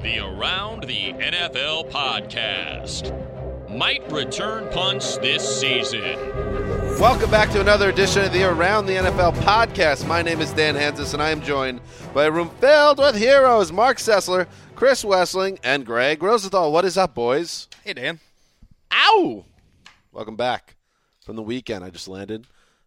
The Around the NFL podcast might return punts this season. Welcome back to another edition of the Around the NFL podcast. My name is Dan Hansis, and I am joined by a room filled with heroes, Mark Sessler, Chris Wessling, and Greg Rosenthal. What is up, boys? Hey, Dan. Ow! Welcome back from the weekend. I just landed.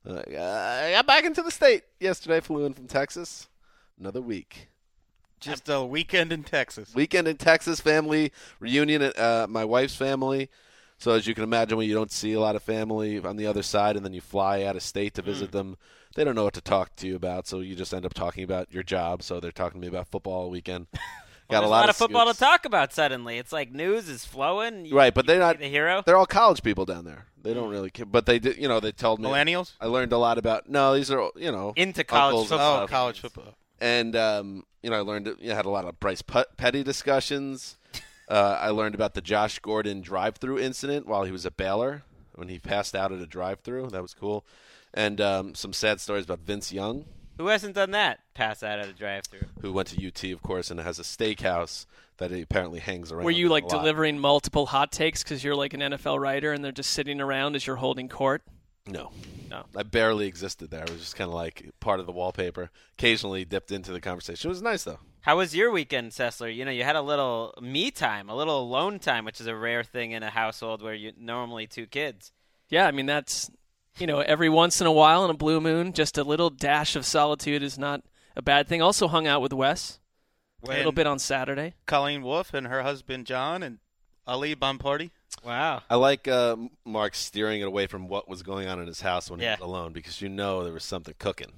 I got back into the state yesterday, flew in from Texas. Another week. Just a weekend in Texas. Weekend in Texas, family reunion at my wife's family. So as you can imagine, when you don't see a lot of family on the other side and then you fly out of state to visit them, they don't know what to talk to you about, so you just end up talking about your job. So they're talking to me about football all weekend. Got a lot of football to talk about suddenly. It's like news is flowing. Right, but they're not the hero. They're all college people down there. They don't really care. But they did, they told me. Millennials? I learned a lot about, no, these are, into college football. Oh, college football. And, I learned, had a lot of Bryce Petty discussions. I learned about the Josh Gordon drive-through incident while he was at Baylor when he passed out at a drive-through. That was cool. And some sad stories about Vince Young. Who hasn't done that? Pass out at a drive-through. Who went to UT, of course, and has a steakhouse that he apparently hangs around. Were you delivering multiple hot takes because you're like an NFL writer and they're just sitting around as you're holding court? No. I barely existed there. I was just kind of like part of the wallpaper. Occasionally dipped into the conversation. It was nice, though. How was your weekend, Sessler? You had a little me time, a little alone time, which is a rare thing in a household where you normally two kids. Yeah, I mean, that's, every once in a while on a blue moon, just a little dash of solitude is not a bad thing. Also hung out with Wes a little bit on Saturday. Colleen Wolfe and her husband, John, and Ali Bompardi. Wow. I like Mark steering it away from what was going on in his house when he was alone because there was something cooking.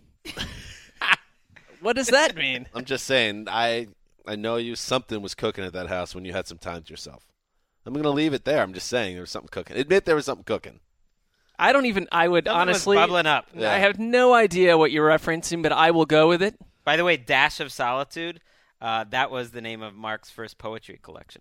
What does that mean? I'm just saying, I know something was cooking at that house when you had some time to yourself. I'm going to leave it there. I'm just saying there was something cooking. Admit there was something cooking. I would honestly. Bubbling up. I have no idea what you're referencing, but I will go with it. By the way, Dash of Solitude, that was the name of Mark's first poetry collection.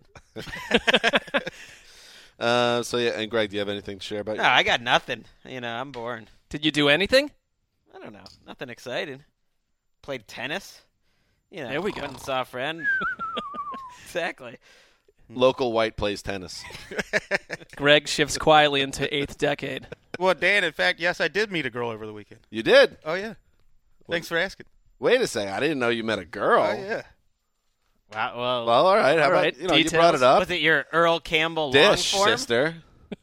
And Greg, do you have anything to share about No, I got nothing. I'm boring. Did you do anything? I don't know. Nothing exciting. Played tennis. There we go. Went and saw a friend. Exactly. Local white plays tennis. Greg shifts quietly into 8th decade. Well, Dan, in fact, yes, I did meet a girl over the weekend. You did? Oh, yeah. Thanks for asking. Wait a second. I didn't know you met a girl. Oh, yeah. Wow. Well, all right. How about, you brought it up. Was it your Earl Campbell Dish, long form? sister.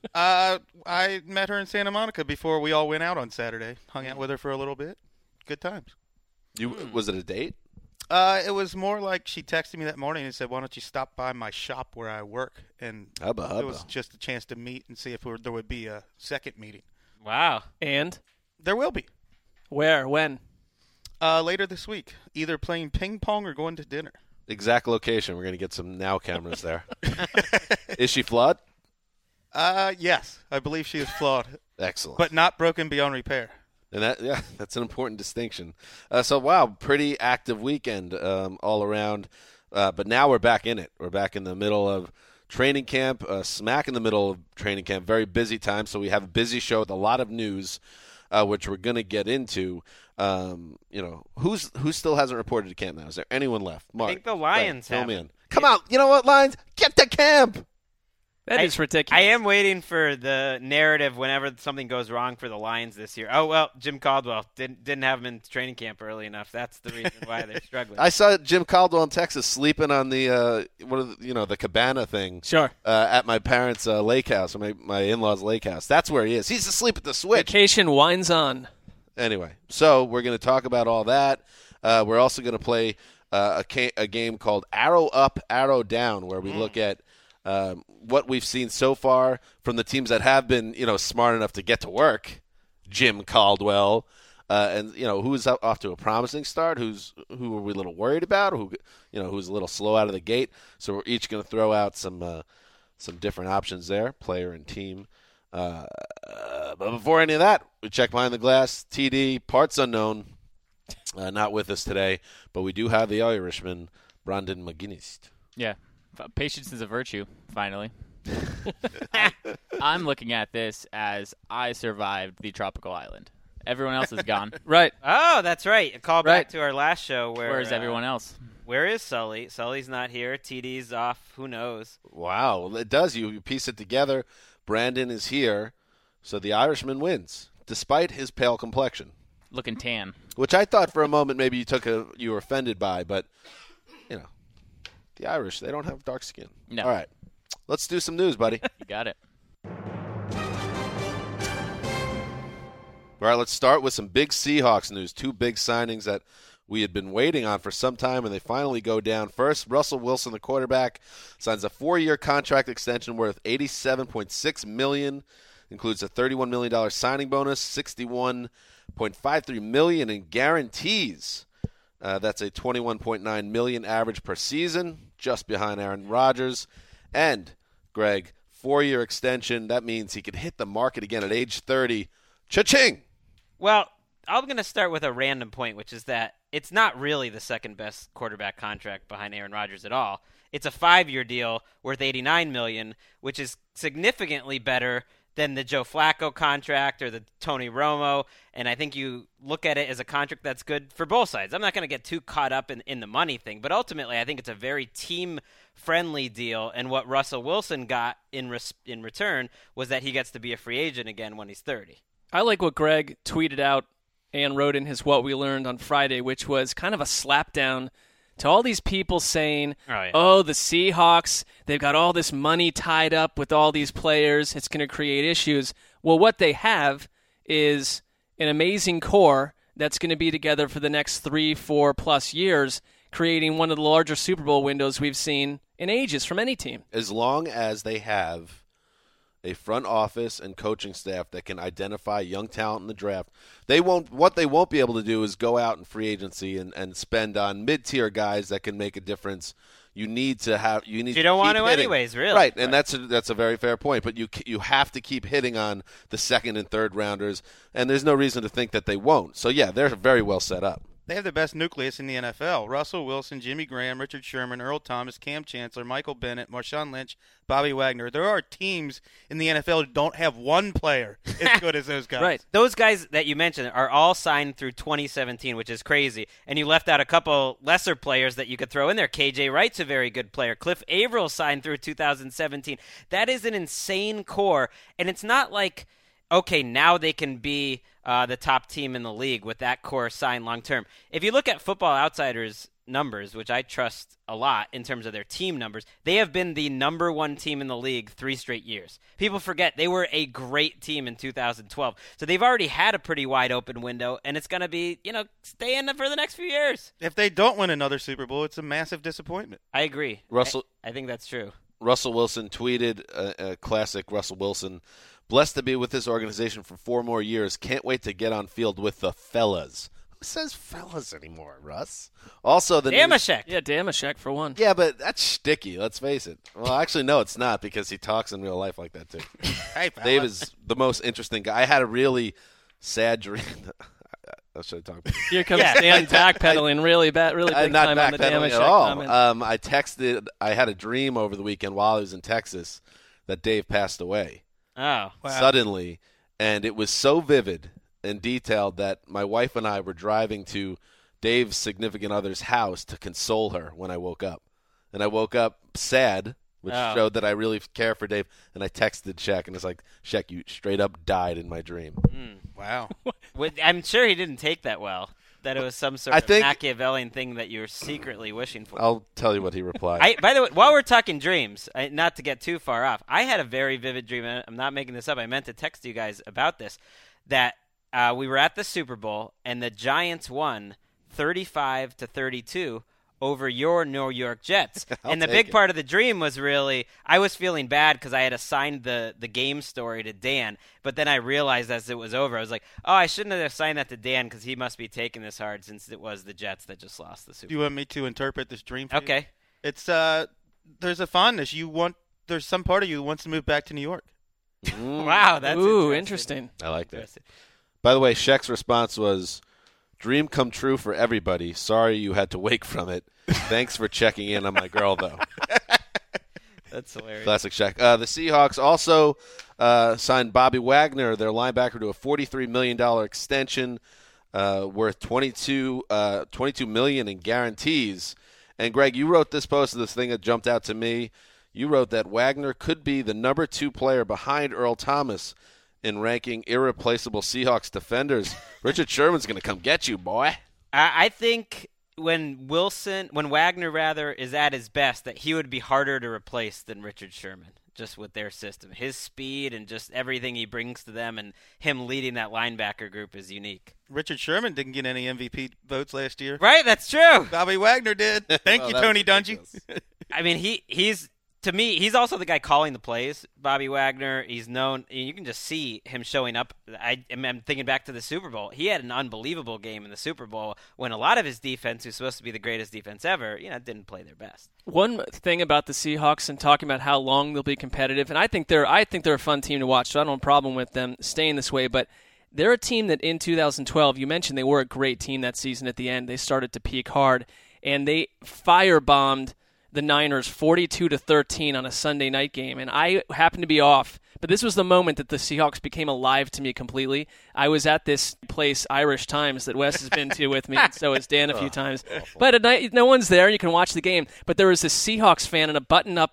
I met her in Santa Monica before we all went out on Saturday. Hung out with her for a little bit. Good times. Was it a date? It was more like she texted me that morning and said, "Why don't you stop by my shop where I work?" And it was just a chance to meet and see if there would be a second meeting. Wow. And? There will be. Where? When? Later this week. Either playing ping pong or going to dinner. Exact location. We're going to get some Now cameras there. Is she flawed? Yes. I believe she is flawed. Excellent. But not broken beyond repair. And that's an important distinction. Pretty active weekend all around. But now we're back in it. We're back in the middle of training camp, smack in the middle of training camp. Very busy time. So we have a busy show with a lot of news, which we're going to get into. Who still hasn't reported to camp now? Is there anyone left? Mark, I think the Lions have. Fill me in. Come on. You know what, Lions? Get to camp. That is ridiculous. I am waiting for the narrative whenever something goes wrong for the Lions this year. Oh, well, Jim Caldwell didn't have him in training camp early enough. That's the reason why they're struggling. I saw Jim Caldwell in Texas sleeping on the the cabana thing. Sure. At my parents' lake house, or my in-laws' lake house. That's where he is. He's asleep at the switch. Vacation winds on. Anyway, so we're going to talk about all that. We're also going to play a game called Arrow Up, Arrow Down, where we look at what we've seen so far from the teams that have been, smart enough to get to work. Jim Caldwell, and who's off to a promising start, who are we a little worried about, who's a little slow out of the gate. So we're each going to throw out some different options there, player and team. But before any of that, we check behind the glass. TD, parts unknown, not with us today, but we do have the Irishman, Brandon McGinnis. Yeah. Patience is a virtue, finally. I'm looking at this as I survived the tropical island. Everyone else is gone. Right. Oh, that's right. A call back to our last show. Where's everyone else? Where is Sully? Sully's not here. TD's off. Who knows? Wow. Well, it does. You piece it together. Brandon is here, so the Irishman wins, despite his pale complexion. Looking tan. Which I thought for a moment maybe you were offended by, but, the Irish, they don't have dark skin. No. All right. Let's do some news, buddy. You got it. All right, let's start with some big Seahawks news. 2 big signings that we had been waiting on for some time, and they finally go down. First, Russell Wilson, the quarterback, signs a 4-year contract extension worth $87.6 million. Includes a $31 million signing bonus, $61.53 million in guarantees. That's a $21.9 million average per season, just behind Aaron Rodgers. And, Greg, 4-year extension. That means he could hit the market again at age 30. Cha-ching! Well, I'm going to start with a random point, which is that it's not really the second best quarterback contract behind Aaron Rodgers at all. It's a 5-year deal worth $89 million, which is significantly better than the Joe Flacco contract or the Tony Romo, and I think you look at it as a contract that's good for both sides. I'm not going to get too caught up in the money thing, but ultimately I think it's a very team-friendly deal, and what Russell Wilson got in return was that he gets to be a free agent again when he's 30. I like what Greg tweeted out and wrote in his What We Learned on Friday, which was kind of a slapdown to all these people saying, oh, the Seahawks, they've got all this money tied up with all these players. It's going to create issues. Well, what they have is an amazing core that's going to be together for the next 3-4+ years, creating one of the larger Super Bowl windows we've seen in ages from any team. As long as they have a front office and coaching staff that can identify young talent in the draft, what they won't be able to do is go out in free agency and spend on mid-tier guys that can make a difference. You don't want to anyways, really. Right, and that's a very fair point, but you have to keep hitting on the second and third rounders, and there's no reason to think that they won't. So yeah, they're very well set up. They have the best nucleus in the NFL. Russell Wilson, Jimmy Graham, Richard Sherman, Earl Thomas, Cam Chancellor, Michael Bennett, Marshawn Lynch, Bobby Wagner. There are teams in the NFL that don't have one player as good as those guys. Right. Those guys that you mentioned are all signed through 2017, which is crazy. And you left out a couple lesser players that you could throw in there. KJ Wright's a very good player. Cliff Averill signed through 2017. That is an insane core. And it's not like, okay, now they can be the top team in the league with that core signed long term. If you look at Football Outsiders numbers, which I trust a lot in terms of their team numbers, they have been the number 1 team in the league 3 straight years. People forget they were a great team in 2012. So they've already had a pretty wide open window, and it's going to be, stay in for the next few years. If they don't win another Super Bowl, it's a massive disappointment. I agree. Russell, I think that's true. Russell Wilson tweeted, a classic Russell Wilson, blessed to be with this organization for 4 more years. Can't wait to get on field with the fellas. Who says fellas anymore, Russ? Also, the Damashek. Yeah, Damashek for one. Yeah, but that's sticky. Let's face it. Well, actually, no, it's not because he talks in real life like that too. Hey, fellas. Dave is the most interesting guy. I had a really sad dream. I should talk about. Here comes Dan backpedaling really big not time on the Damashek at all. comment. I had a dream over the weekend while I was in Texas that Dave passed away. Oh, wow. Suddenly, and it was so vivid and detailed that my wife and I were driving to Dave's significant other's house to console her when I woke up. And I woke up sad, which showed that I really care for Dave, and I texted Shaq, and it's like, Shaq, you straight up died in my dream. Wow. I'm sure he didn't take that well, that it was some sort of Machiavellian thing that you were secretly wishing for. I'll tell you what he replied. By the way, while we're talking dreams, not to get too far off, I had a very vivid dream, and I'm not making this up. I meant to text you guys about this, that we were at the Super Bowl, and the Giants won 35-32 over your New York Jets. And the big part of the dream was really, I was feeling bad because I had assigned the game story to Dan, but then I realized as it was over, I was like, oh, I shouldn't have assigned that to Dan because he must be taking this hard since it was the Jets that just lost the Super Bowl. Do you want me to interpret this dream for you? Okay. It's, there's a fondness. There's some part of you who wants to move back to New York. Wow, that's interesting. I like that. By the way, Shaq's response was, dream come true for everybody. Sorry you had to wake from it. Thanks for checking in on my girl, though. That's hilarious. Classic Shaq. The Seahawks also signed Bobby Wagner, their linebacker, to a $43 million extension worth $22 million in guarantees. And, Greg, you wrote this post, this thing that jumped out to me. You wrote that Wagner could be the number 2 player behind Earl Thomas in ranking irreplaceable Seahawks defenders. Richard Sherman's going to come get you, boy. I think when Wagner is at his best, that he would be harder to replace than Richard Sherman, just with their system. His speed and just everything he brings to them, and him leading that linebacker group is unique. Richard Sherman didn't get any MVP votes last year. Right, that's true. Bobby Wagner did. Thank you, Tony Dungy. I mean, he's to me, he's also the guy calling the plays. Bobby Wagner, he's known. You can just see him showing up. I'm thinking back to the Super Bowl. He had an unbelievable game in the Super Bowl when a lot of his defense, who's supposed to be the greatest defense ever, didn't play their best. One thing about the Seahawks and talking about how long they'll be competitive, and I think they're a fun team to watch, so I don't have a problem with them staying this way, but they're a team that in 2012, you mentioned they were a great team that season at the end. They started to peak hard, and they firebombed the Niners 42-13 on a Sunday night game, and I happened to be off. But this was the moment that the Seahawks became alive to me completely. I was at this place, Irish Times, that Wes has been to with me, and so has Dan a few times. Awful. But at night, no one's there, and you can watch the game. But there was this Seahawks fan in a button-up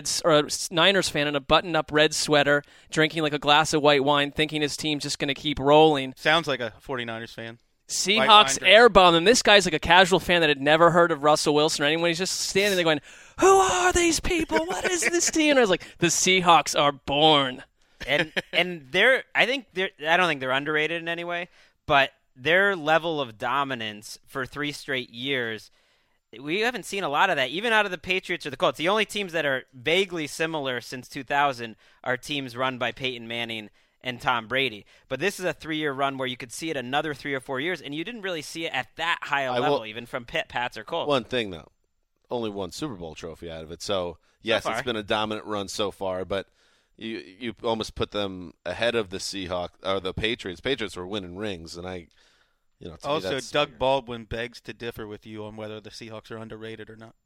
Niners fan in a button-up red sweater, drinking like a glass of white wine, thinking his team's just going to keep rolling. Sounds like a 49ers fan. Seahawks airbomb him. This guy's like a casual fan that had never heard of Russell Wilson or anyone. He's just standing there going, "Who are these people? What is this team?" And I was like, "The Seahawks are born." And I don't think they're underrated in any way, but their level of dominance for 3 straight years, we haven't seen a lot of that, even out of the Patriots or the Colts. The only teams that are vaguely similar since 2000 are teams run by Peyton Manning and Tom Brady. But this is a 3-year run where you could see it another 3 or 4 years, and you didn't really see it at that high a level, even from Pitt, Pats, or Colts. One thing, though. Only one Super Bowl trophy out of it. So, yes, it's been a dominant run so far, but you almost put them ahead of the Seahawks or the Patriots. Patriots were winning rings, and also, Doug Baldwin begs to differ with you on whether the Seahawks are underrated or not.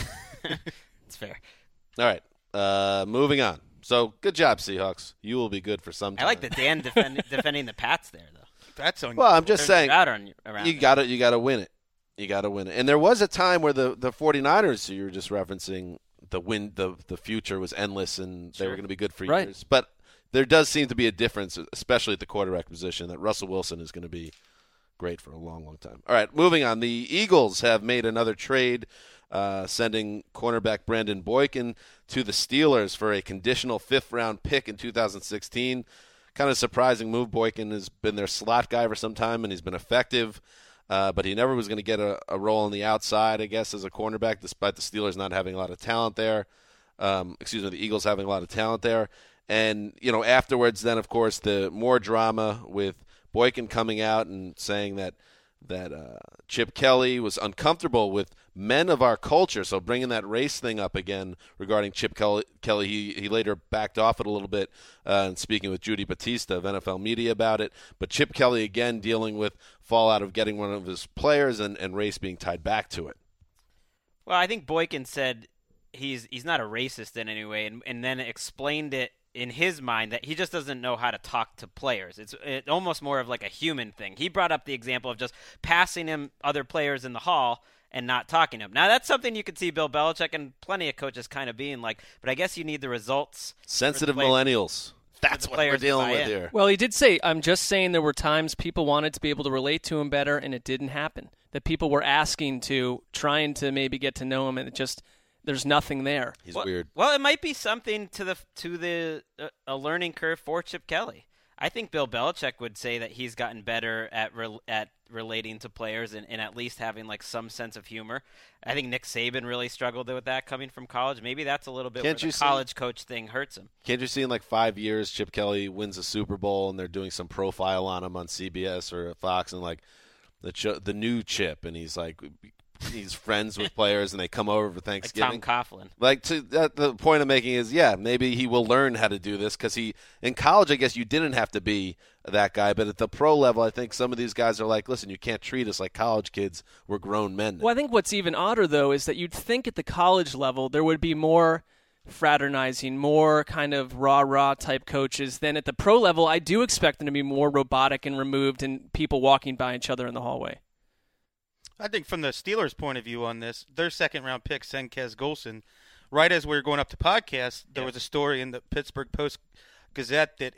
It's fair. All right, moving on. So, good job, Seahawks. You will be good for some time. I like the Dan defending the Pats there, though. That's on. Well, I'm just saying, you got to win it. You got to win it. And there was a time where the 49ers, you were just referencing, the future was endless and they were going to be good for years. But there does seem to be a difference, especially at the quarterback position, that Russell Wilson is going to be great for a long, long time. All right, moving on. The Eagles have made another trade, sending cornerback Brandon Boykin to the Steelers for a conditional 5th-round pick in 2016. Kind of surprising move. Boykin has been their slot guy for some time, and he's been effective. But he never was going to get a role on the outside, I guess, as a cornerback, despite the Steelers not having a lot of talent there. The Eagles having a lot of talent there. And, afterwards then, of course, the more drama with Boykin coming out and saying that Chip Kelly was uncomfortable with men of our culture, so bringing that race thing up again regarding Chip Kelly, he later backed off it a little bit and speaking with Judy Batista of NFL Media about it. But Chip Kelly, again, dealing with fallout of getting one of his players and race being tied back to it. Well, I think Boykin said he's not a racist in any way, and then explained it in his mind that he just doesn't know how to talk to players. It's almost more of like a human thing. He brought up the example of just passing him other players in the hall and not talking to him. Now, that's something you could see Bill Belichick and plenty of coaches kind of being like, but I guess you need the results. Sensitive millennials. That's what we're dealing with here. Well, he did say, I'm just saying there were times people wanted to be able to relate to him better, and it didn't happen. That people were asking to, trying to maybe get to know him, and it just... There's nothing there. He's weird. Well, it might be something to a learning curve for Chip Kelly. I think Bill Belichick would say that he's gotten better at relating to players and at least having like some sense of humor. I think Nick Saban really struggled with that coming from college. Maybe that's a little bit where the college coach thing hurts him. Can't you see in like 5 years Chip Kelly wins a Super Bowl and they're doing some profile on him on CBS or Fox and like the new Chip and he's like – he's friends with players, and they come over for Thanksgiving. Like Tom Coughlin. The point I'm making is, maybe he will learn how to do this because in college, I guess you didn't have to be that guy, but at the pro level, I think some of these guys are like, listen, you can't treat us like college kids. We're grown men now. Well, I think what's even odder, though, is that you'd think at the college level there would be more fraternizing, more kind of rah-rah type coaches than at the pro level. I do expect them to be more robotic and removed and people walking by each other in the hallway. I think from the Steelers' point of view on this, their second-round pick, Senkez Golson, right as we were going up to podcast, there was a story in the Pittsburgh Post-Gazette that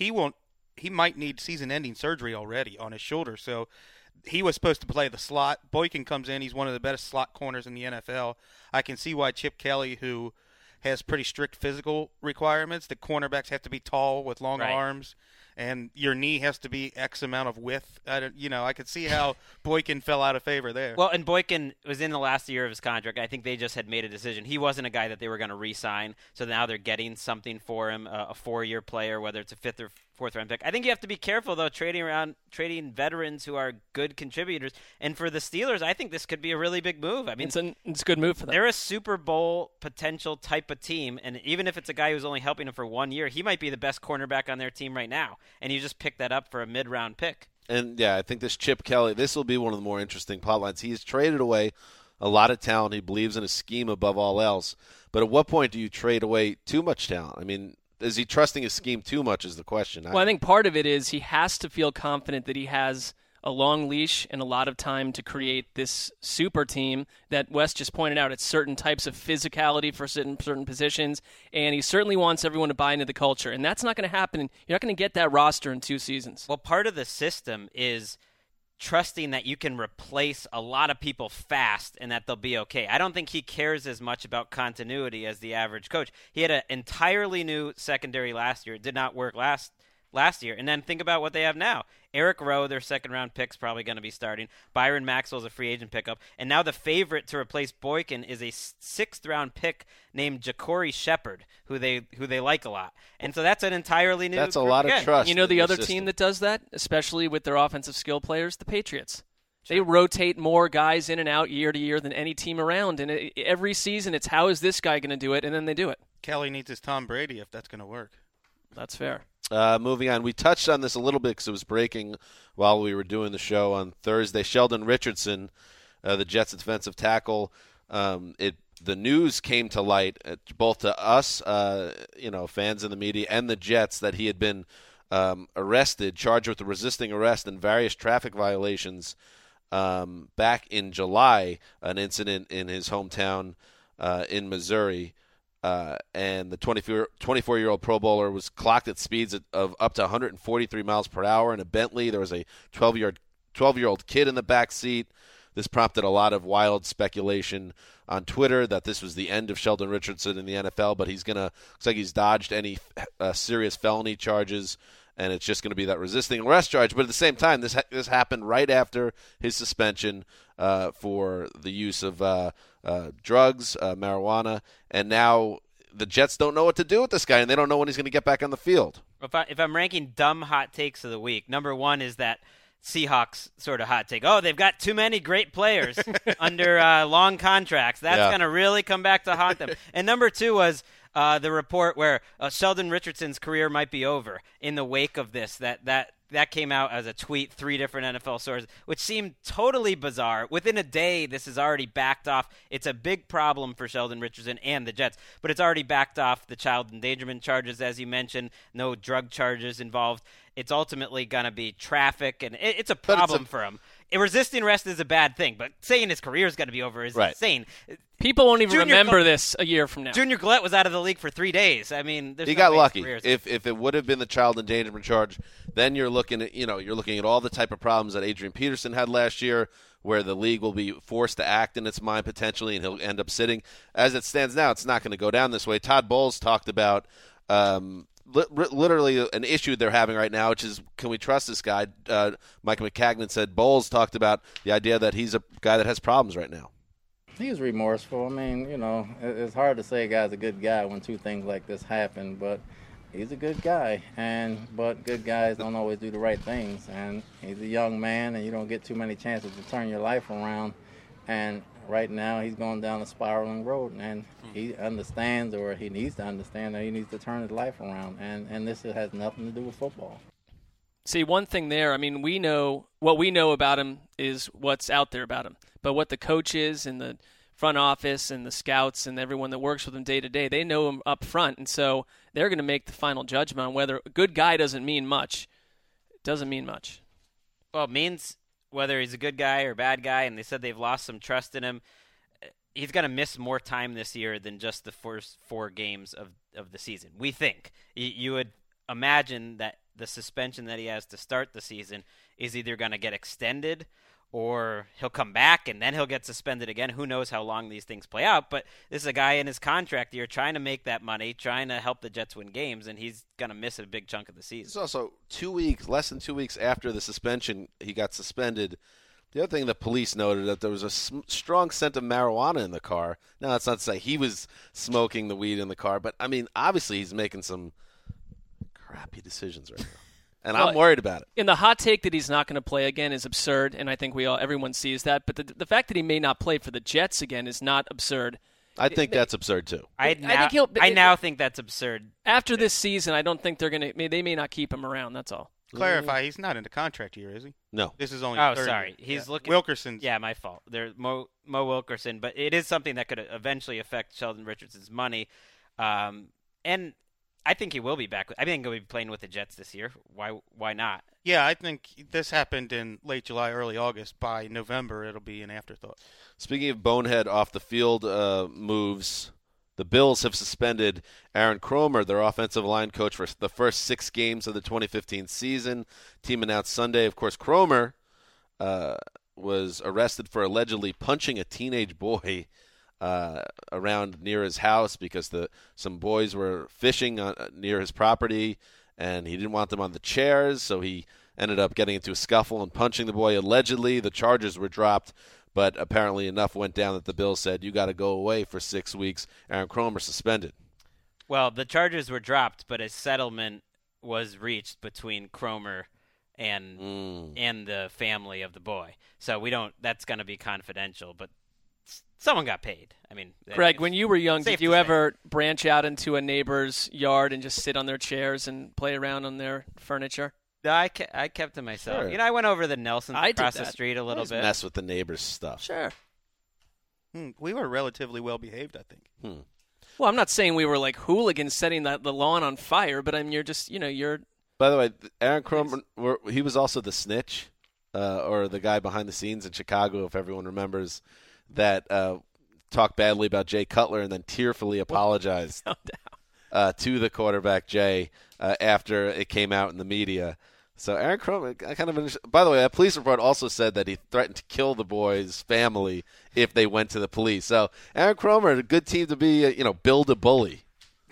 he might need season-ending surgery already on his shoulder. So he was supposed to play the slot. Boykin comes in. He's one of the best slot corners in the NFL. I can see why Chip Kelly, who has pretty strict physical requirements, the cornerbacks have to be tall with long arms, and your knee has to be X amount of width. I could see how Boykin fell out of favor there. Well, and Boykin was in the last year of his contract. I think they just had made a decision. He wasn't a guy that they were going to re-sign, so now they're getting something for him, a 4-year player, whether it's a 5th or 4th round pick. I think you have to be careful, though, trading veterans who are good contributors. And for the Steelers, I think this could be a really big move. I mean, it's a good move for them. They're a Super Bowl potential type of team, and even if it's a guy who's only helping them for 1 year, he might be the best cornerback on their team right now. And you just pick that up for a mid-round pick. And, yeah, I think this Chip Kelly, this will be one of the more interesting plot lines. He's traded away a lot of talent. He believes in a scheme above all else. But at what point do you trade away too much talent? I mean, is he trusting his scheme too much is the question. Well, I think part of it is he has to feel confident that he has a long leash and a lot of time to create this super team that Wes just pointed out. It's certain types of physicality for certain positions, and he certainly wants everyone to buy into the culture. And that's not going to happen. You're not going to get that roster in 2 seasons. Well, part of the system is trusting that you can replace a lot of people fast and that they'll be okay. I don't think he cares as much about continuity as the average coach. He had an entirely new secondary last year. It did not work last year. And then think about what they have now. Eric Rowe, their second-round pick's probably going to be starting. Byron Maxwell's a free agent pickup. And now the favorite to replace Boykin is a 6th-round pick named Ja'Cory Shepherd, who they like a lot. And so that's an entirely new That's a lot of trust. You know the other system. team that does that, especially with their offensive skill players? The Patriots. They rotate more guys in and out year to year than any team around. And every season it's how is this guy going to do it, and then they do it. Kelly needs his Tom Brady if that's going to work. That's fair. Moving on, we touched on this a little bit because it was breaking while we were doing the show on Thursday. Sheldon Richardson, the Jets' defensive tackle, the news came to light both to us, fans in the media, and the Jets that he had been arrested, charged with resisting arrest and various traffic violations back in July, an incident in his hometown in Missouri. And the 24-year-old Pro Bowler was clocked at speeds of up to 143 miles per hour in a Bentley. There was a 12-year-old kid in the back seat. This prompted a lot of wild speculation on Twitter that this was the end of Sheldon Richardson in the NFL, but looks like he's dodged any serious felony charges, and it's just going to be that resisting arrest charge. But at the same time, this happened right after his suspension for the use of drugs, marijuana, and now the Jets don't know what to do with this guy, and they don't know when he's going to get back on the field. If I'm ranking dumb hot takes of the week, number 1 is that Seahawks sort of hot take. Oh, they've got too many great players under long contracts. That's going to really come back to haunt them. And number 2 was the report where Sheldon Richardson's career might be over in the wake of this. That came out as a tweet, 3 different NFL sources, which seemed totally bizarre. Within a day, this is already backed off. It's a big problem for Sheldon Richardson and the Jets, but it's already backed off the child endangerment charges, as you mentioned, no drug charges involved. It's ultimately going to be traffic, and it's a problem for him. Resisting arrest is a bad thing, but saying his career is going to be over is insane. People won't even remember this a year from now. Junior Gillette was out of the league for 3 days. I mean, he got lucky. If it would have been the child endangerment charge, then you're looking at all the type of problems that Adrian Peterson had last year, where the league will be forced to act in its mind potentially, and he'll end up sitting. As it stands now, it's not going to go down this way. Todd Bowles talked about literally an issue they're having right now, which is, can we trust this guy? Mike McCagnon said Bowles talked about the idea that he's a guy that has problems right now. He's remorseful. I mean, it's hard to say a guy's a good guy when 2 things like this happen, but he's a good guy. But good guys don't always do the right things. And he's a young man, and you don't get too many chances to turn your life around. And right now he's going down a spiraling road, and he understands, or he needs to understand, that he needs to turn his life around. And this has nothing to do with football. See, one thing there, I mean, what we know about him is what's out there about him. But what the coaches and the front office and the scouts and everyone that works with him day to day, they know him up front. And so they're going to make the final judgment on whether a good guy doesn't mean much. It doesn't mean much. Well, it means whether he's a good guy or bad guy, and they said they've lost some trust in him, he's going to miss more time this year than just the first 4 games of the season. We think. You would imagine that the suspension that he has to start the season is either going to get extended or he'll come back and then he'll get suspended again. Who knows how long these things play out, but this is a guy in his contract year trying to make that money, trying to help the Jets win games, and he's going to miss a big chunk of the season. It's also less than 2 weeks after the suspension, he got suspended. The other thing the police noted that there was a strong scent of marijuana in the car. Now, that's not to say he was smoking the weed in the car, but, I mean, obviously he's making some crappy decisions right now. And I'm worried about it. And the hot take that he's not going to play again is absurd, and I think everyone sees that. But the fact that he may not play for the Jets again is not absurd. I think that's absurd too. I now think that's absurd. After this season, I don't think they're going to. They may not keep him around. That's all. Clarify, he's not in the contract year, is he? No. This is only. Oh, third sorry. year. He's looking. Wilkerson's. Yeah, my fault. There's Mo Wilkerson, but it is something that could eventually affect Sheldon Richardson's money, and I think he will be back. I think he'll be playing with the Jets this year. Why not? Yeah, I think this happened in late July, early August. By November, it'll be an afterthought. Speaking of bonehead off the field moves, the Bills have suspended Aaron Kromer, their offensive line coach, for the first 6 games of the 2015 season. Team announced Sunday. Of course, Kromer was arrested for allegedly punching a teenage boy around near his house because some boys were fishing near his property, and he didn't want them on the chairs, so he ended up getting into a scuffle and punching the boy. Allegedly, the charges were dropped, but apparently enough went down that the Bills said, you got to go away for 6 weeks. Aaron Kromer suspended. Well, the charges were dropped, but a settlement was reached between Kromer and the family of the boy. So that's going to be confidential, but someone got paid. I mean, Greg, when you were young, did you ever branch out into a neighbor's yard and just sit on their chairs and play around on their furniture? No, I kept to myself. Sure. You know, I went over to the Nelsons across the street a little bit. Mess with the neighbors' stuff. Sure. We were relatively well behaved, I think. Well, I'm not saying we were like hooligans setting the lawn on fire, but I mean, you're just, you're. By the way, Aaron Kromer, he was also the snitch, or the guy behind the scenes in Chicago, if everyone remembers, that talked badly about Jay Cutler and then tearfully apologized to the quarterback, Jay, after it came out in the media. So Aaron Kromer, by the way, a police report also said that he threatened to kill the boy's family if they went to the police. So Aaron Kromer, a good team to be, build a bully.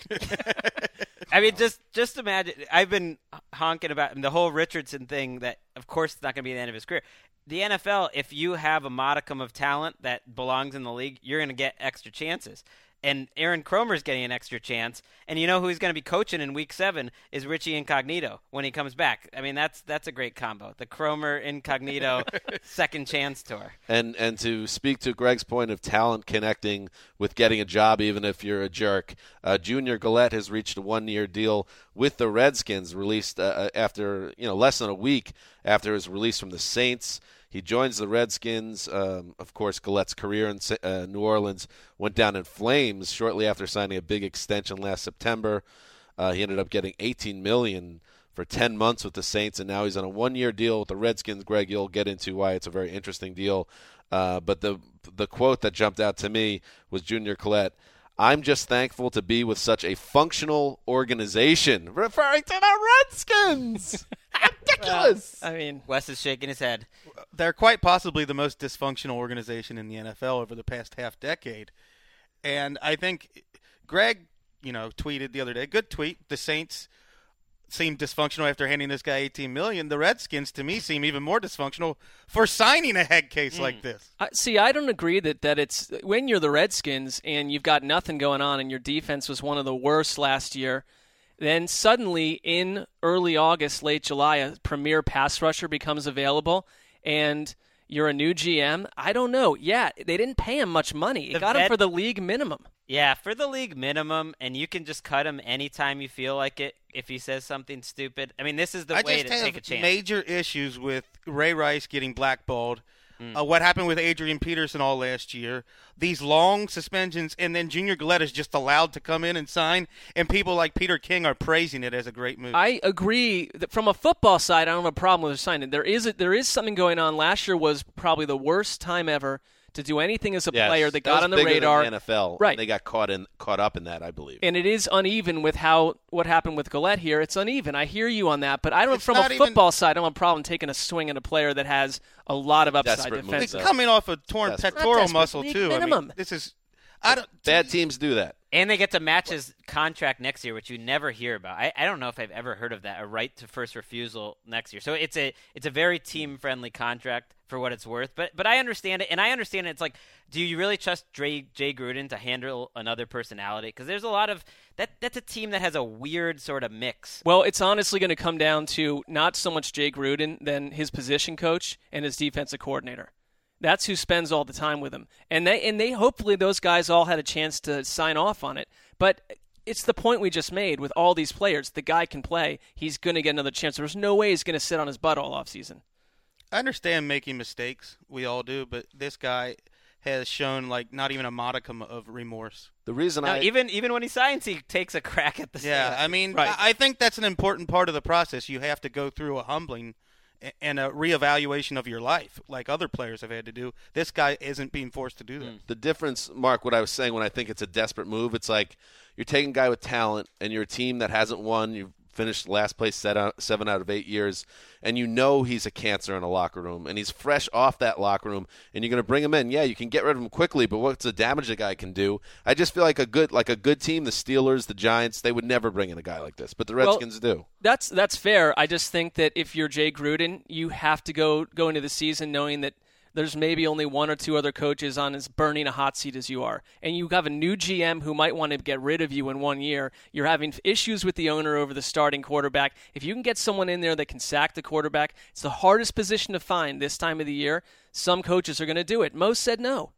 I mean, just imagine. I've been honking about the whole Richardson thing. That of course it's not going to be the end of his career. The NFL, if you have a modicum of talent that belongs in the league, you're going to get extra chances. And Aaron Kromer's getting an extra chance. And you know who he's going to be coaching in Week 7 is Richie Incognito when he comes back. I mean, that's a great combo. The Kromer Incognito second chance tour. And to speak to Greg's point of talent connecting with getting a job, even if you're a jerk, Junior Galette has reached a 1-year deal with the Redskins, released after less than a week after his release from the Saints. He joins the Redskins. Of course, Galette's career in New Orleans went down in flames shortly after signing a big extension last September. He ended up getting $18 million for 10 months with the Saints, and now he's on a 1-year deal with the Redskins. Greg, you'll get into why it's a very interesting deal. But the quote that jumped out to me was Junior Galette. I'm just thankful to be with such a functional organization, referring to the Redskins. Ridiculous. Well, I mean, Wes is shaking his head. They're quite possibly the most dysfunctional organization in the NFL over the past half decade. And I think Greg, tweeted the other day, good tweet, the Saints seem dysfunctional after handing this guy $18 million. The Redskins, to me, seem even more dysfunctional for signing a head case like this. I don't agree that it's when you're the Redskins and you've got nothing going on and your defense was one of the worst last year, then suddenly in early August, late July, a premier pass rusher becomes available and you're a new GM. I don't know. Yeah, they didn't pay him much money. It got him for the league minimum. Yeah, for the league minimum, and you can just cut him anytime you feel like it if he says something stupid. I mean, this is the way to take a chance. I just have major issues with Ray Rice getting blackballed. What happened with Adrian Peterson all last year, these long suspensions, and then Junior Galette is just allowed to come in and sign, and people like Peter King are praising it as a great move. I agree. From a football side, I don't have a problem with signing. There is something going on. Last year was probably the worst time ever to do anything as a player that got on the radar. Than the NFL, right? They got caught up in that, I believe. And it is uneven with what happened with Galette here. It's uneven. I hear you on that, but I don't. From a football side, I don't have a problem taking a swing at a player that has a lot of upside defensively. It's coming off a torn pectoral muscle too. Minimum. I mean, this is bad teams do that. And they get to match his contract next year, which you never hear about. I don't know if I've ever heard of that, a right to first refusal next year. So it's a very team-friendly contract for what it's worth. But I understand it, and I understand it. It's like, do you really trust Jay Gruden to handle another personality? Because there's a lot of that's a team that has a weird sort of mix. Well, it's honestly going to come down to not so much Jay Gruden than his position coach and his defensive coordinator. That's who spends all the time with him. And they hopefully those guys all had a chance to sign off on it. But it's the point we just made with all these players. The guy can play. He's going to get another chance. There's no way he's going to sit on his butt all offseason. I understand making mistakes. We all do. But this guy has shown like not even a modicum of remorse. The reason even when he signs, he takes a crack at the Yeah, I mean, right. I think that's an important part of the process. You have to go through a humbling and a reevaluation of your life, like other players have had to do. This guy isn't being forced to do that. The difference, Mark, what I was saying when I think it's a desperate move, it's like you're taking a guy with talent and you're a team that hasn't won. You've finished last place 7 out of 8 years, and you know he's a cancer in a locker room, and he's fresh off that locker room, and you're going to bring him in. Yeah, you can get rid of him quickly, but what's the damage the guy can do? I just feel like a good team, the Steelers, the Giants, they would never bring in a guy like this, but the Redskins do. That's fair. I just think that if you're Jay Gruden, you have to go into the season knowing that there's maybe only one or two other coaches on as burning a hot seat as you are. And you have a new GM who might want to get rid of you in 1 year. You're having issues with the owner over the starting quarterback. If you can get someone in there that can sack the quarterback, it's the hardest position to find this time of the year. Some coaches are going to do it. Most said no.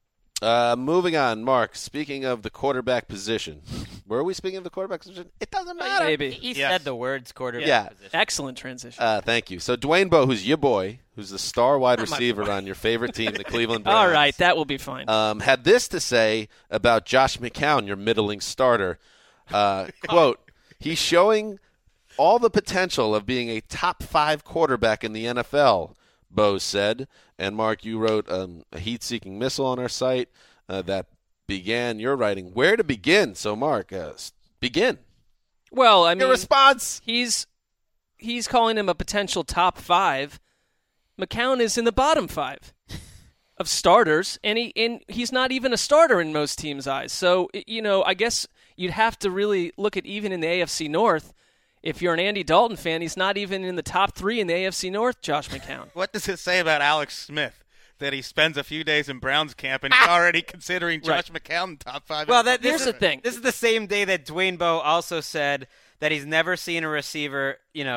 Moving on, Mark, speaking of the quarterback position. Were we speaking of the quarterback position? It doesn't matter. Maybe. He said the words quarterback position. Excellent transition. Thank you. So Dwayne Bowe, who's your boy, who's the star wide receiver on your favorite team, the Cleveland Browns. All right, that will be fine. Had this to say about Josh McCown, your middling starter. Quote, he's showing all the potential of being a top 5 quarterback in the NFL, Bowe said. And, Mark, you wrote a heat-seeking missile on our site that began your writing. Where to begin? So, Mark, begin. Well, I mean, your response. He's calling him a potential top 5. McCown is in the bottom 5 of starters, and he's not even a starter in most teams' eyes. So, I guess you'd have to really look at even in the AFC North. If you're an Andy Dalton fan, he's not even in the top 3 in the AFC North, Josh McCown. What does it say about Alex Smith that he spends a few days in Browns camp and he's already considering Josh McCown top 5? Well, here's the thing. This is the same day that Dwayne Bowe also said that he's never seen a receiver,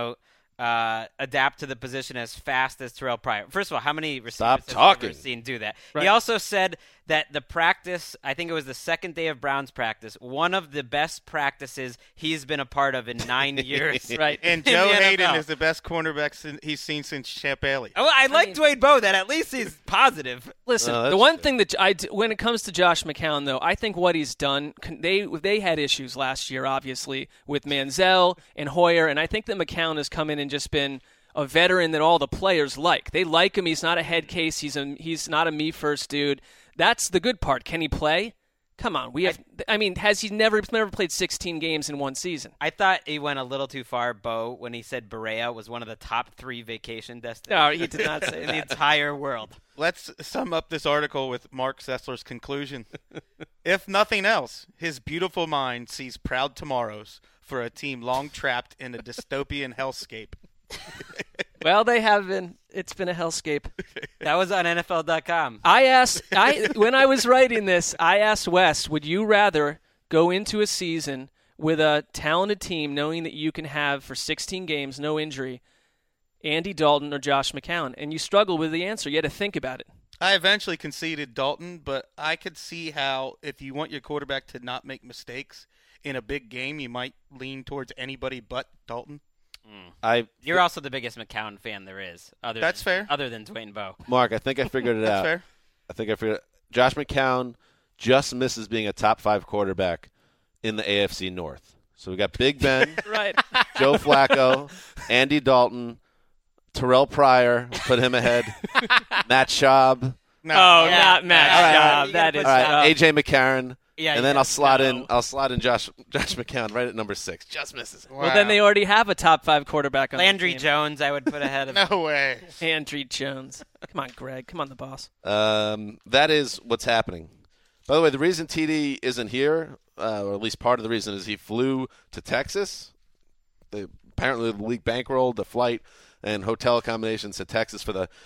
adapt to the position as fast as Terrell Pryor. First of all, how many receivers have you ever seen do that? Right. He also said that the practice, I think it was the second day of Browns practice, one of the best practices he's been a part of in 9 years. Right. And Joe Hayden is the best cornerback he's seen since Champ Bailey. Oh, I like Dwayne Bowe that at least he's positive. Listen, the one thing that when it comes to Josh McCown, though, I think what he's done, they had issues last year, obviously, with Manziel and Hoyer, and I think that McCown has come in and just been a veteran that all the players like. They like him. He's not a head case. He's not a me-first dude. That's the good part. Can he play? Come on. Has he never played 16 games in one season? I thought he went a little too far, Bo, when he said Berea was one of the top 3 vacation destinations. No, he did not say in the entire world. Let's sum up this article with Mark Sessler's conclusion. If nothing else, his beautiful mind sees proud tomorrows for a team long trapped in a dystopian hellscape. Well, they have been. It's been a hellscape. That was on NFL.com. When I was writing this, I asked Wes, would you rather go into a season with a talented team knowing that you can have for 16 games, no injury, Andy Dalton or Josh McCown? And you struggled with the answer. You had to think about it. I eventually conceded Dalton, but I could see how if you want your quarterback to not make mistakes in a big game, you might lean towards anybody but Dalton. You're also the biggest McCown fan there is. That's fair. Other than Dwayne Bowe. Mark, I think I figured it out. Fair. I think I figured it. Josh McCown just misses being a top 5 quarterback in the AFC North. So we got Big Ben, Right. Joe Flacco, Andy Dalton, Terrell Pryor, put him ahead, Matt Schaub. No. Not Matt Yeah, Schaub. you That gotta is put All Schaub. right, AJ McCarron. Yeah, and then yeah. I'll slot in Josh McCown right at number 6. Just misses. Wow. Well, then they already have a top 5 quarterback on Landry the team. Jones, I would put ahead of No way. Landry Jones. Come on, Greg. Come on, the boss. That is what's happening. By the way, the reason TD isn't here, or at least part of the reason, is he flew to Texas. Apparently the league bankrolled the flight and hotel accommodations to Texas for the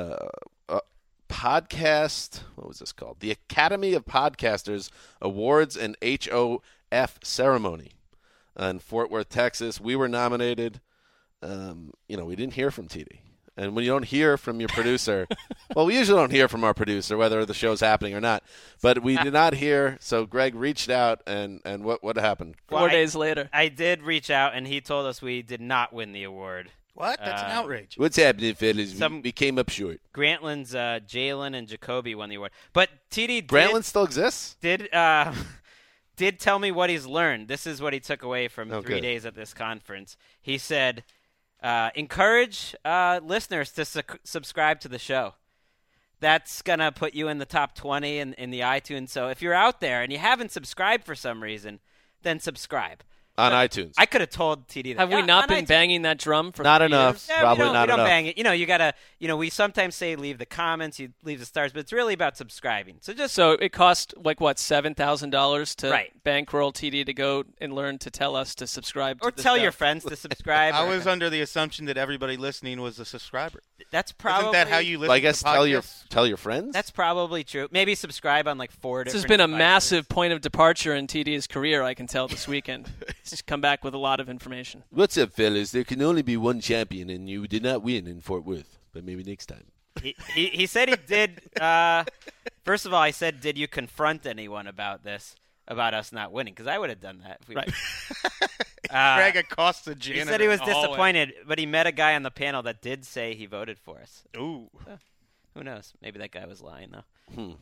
podcast. What was this called? The Academy of Podcasters Awards and HOF ceremony in Fort Worth, Texas. We were nominated. We didn't hear from TD. And when you don't hear from your producer, well, we usually don't hear from our producer whether the show's happening or not. But we did not hear, so Greg reached out, and what happened? 4 days later. I did reach out, and he told us we did not win the award. What? That's an outrage. What's happening, fellas? We came up short. Grantland's Jalen and Jacoby won the award. But TD Grantland still exists? did tell me what he's learned. This is what he took away from 3 days at this conference. He said, encourage listeners to subscribe to the show. That's going to put you in the top 20 in the iTunes. So if you're out there and you haven't subscribed for some reason, then subscribe. On iTunes. I could have told TD that. Have we not on been iTunes. banging that drum for Not 3 enough. years? Yeah, Probably we not don't enough. bang it. You gotta. We sometimes say leave the comments, you leave the stars, but it's really about subscribing. So just So it cost $7,000 to Right. bankroll TD to go and learn to tell us to subscribe. or to the tell show. your friends to subscribe. I was under the assumption that everybody listening was a subscriber. That's probably. Isn't that how you listen Well, I guess to podcasts? tell your friends. That's probably true. Maybe subscribe on like 4 This different. has been a devices. massive point of departure in TD's career, I can tell, this weekend. He's come back with a lot of information. What's up, fellas? There can only be one champion, and you did not win in Fort Worth. But maybe next time. He said he did. First of all, I said, did you confront anyone about this, about us not winning? Because I would have done that. If we Right. Greg Acosta, He janitor. said he was in the hallway. disappointed, but he met a guy on the panel that did say he voted for us. Ooh. Who knows? Maybe that guy was lying, though.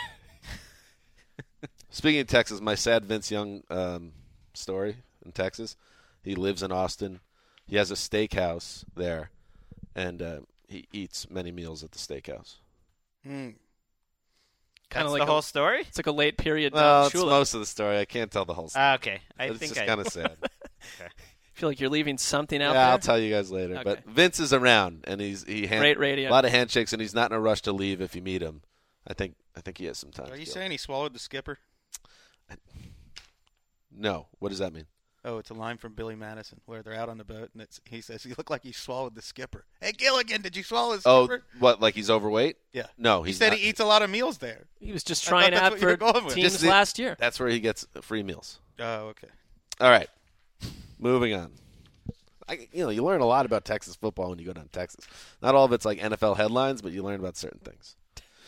Speaking of Texas, my sad Vince Young story in Texas. He lives in Austin. He has a steakhouse there, and he eats many meals at the steakhouse. Kind That's of like the whole story? It's like a late period. Well, Don it's Shula. most of the story. I can't tell the whole story. Okay. I But it's think just kind of sad. I feel like you're leaving something out Yeah, there. I'll tell you guys later. Okay. But Vince is around, and Great radio. a lot of handshakes, and he's not in a rush to leave if you meet him. I think he has some time. Are you to saying he swallowed the skipper? No. What does that mean? Oh, it's a line from Billy Madison where they're out on the boat, and he says, "You look like you swallowed the skipper." Hey, Gilligan, did you swallow the Oh, skipper? what? Like he's overweight? Yeah. No, He he's said not. he eats a lot of meals there. He was just I trying thought that's out what you were for going with. teams Just last year. That's where he gets free meals. Oh, okay. All right. Moving on. You learn a lot about Texas football when you go down to Texas. Not all of it's like NFL headlines, but you learn about certain things.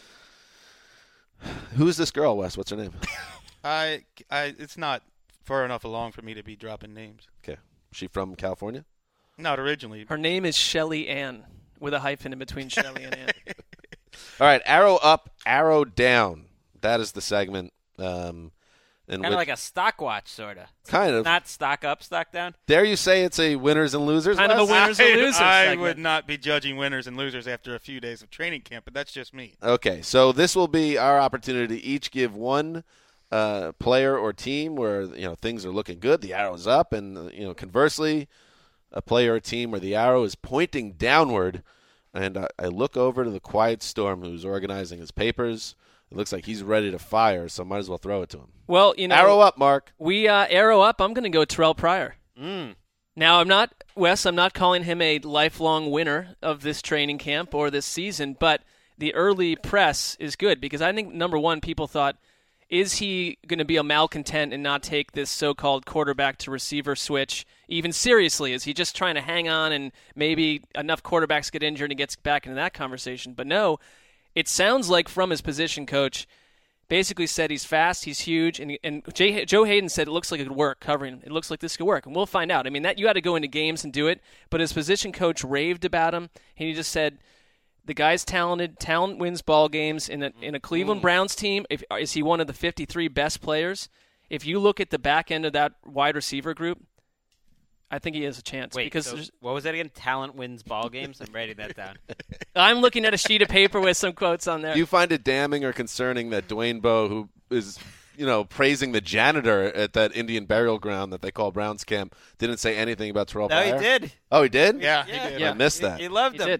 Who's this girl, Wes? What's her name? It's not far enough along for me to be dropping names. Okay. She from California? Not originally. Her name is Shelly Ann, with a hyphen in between Shelly and Ann. All right. Arrow up, arrow down. That is the segment. Kind of like a stock watch, sort of. Kind of. Not stock up, stock down. Dare you say it's a winners and losers? Kind of a Wes? winners and losers I segment. would not be judging winners and losers after a few days of training camp, but that's just me. Okay, so this will be our opportunity to each give one player or team where things are looking good, the arrow's up, and conversely, a player or team where the arrow is pointing downward. And I look over to the Quiet Storm, who's organizing his papers. It looks like he's ready to fire, so might as well throw it to him. Well, Arrow up, Mark. We arrow up. I'm going to go Terrell Pryor. Now, I'm not calling him a lifelong winner of this training camp or this season, but the early press is good because I think, number one, people thought, is he going to be a malcontent and not take this so-called quarterback to receiver switch even seriously? Is he just trying to hang on and maybe enough quarterbacks get injured and he gets back into that conversation? But no, it sounds like from his position coach, basically said he's fast, he's huge, and Joe Hayden said it looks like it could work covering him. It looks like this could work, and we'll find out. I mean, that you had to go into games and do it, but his position coach raved about him, and he just said the guy's talented. Talent wins ball games. In a Cleveland Browns team, is he one of the 53 best players? If you look at the back end of that wide receiver group, I think he has a chance. Wait, because so what was that again? Talent wins ball games? I'm writing that down. I'm looking at a sheet of paper with some quotes on there. Do you find it damning or concerning that Dwayne Bowe, who is, praising the janitor at that Indian burial ground that they call Browns Camp, didn't say anything about Terrell Pryor? No, he did. Oh, he did? Yeah, he did. I missed that. He loved him. Did.